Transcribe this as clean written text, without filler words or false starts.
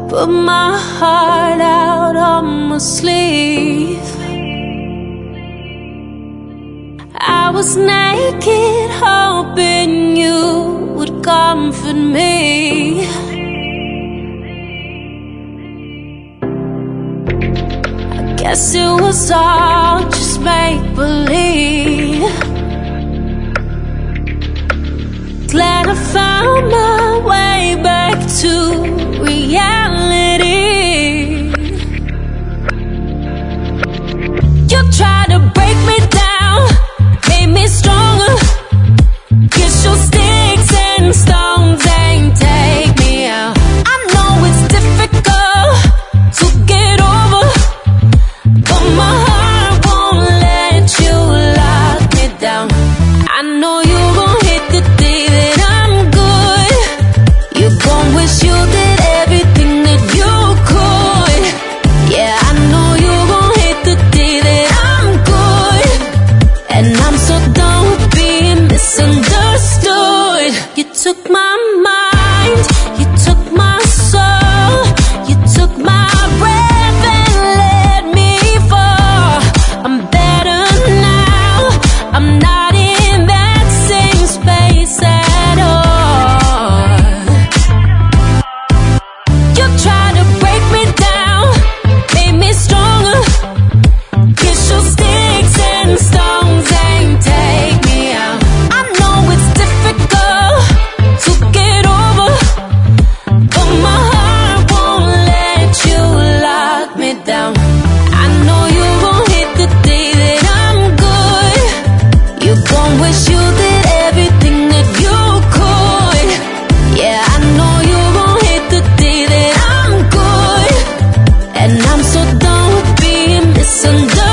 Put my heart out on my sleeve. I was naked, hoping you would comfort me. I guess it was all just make-believe. Glad I found my way back to reality. You tried to break me down, made me stronger. Guess your sticks and stones ain't take me out. I know it's difficult to get over, but my heart won't let you lock me down. I know you gon' hate the day that I'm good. You gon' wish you did everything that you could. Yeah, I know you gon' hate the day that I'm good. And I'm so done with being misunderstood. You took my mind, you took my soul, you took my breath and let me fall. I'm better now, I'm not in that same space at all. You tried to break me down, made me stronger. Guess your sticks and stones ain't take me out. I know it's difficult to get over, but my heart won't let you lock me down. I know you gon' hate the day that I'm good. You gon' wish you did everything that you could. Yeah, I know you gon' hate the day that I'm good. And I'm so done with being misunderstood.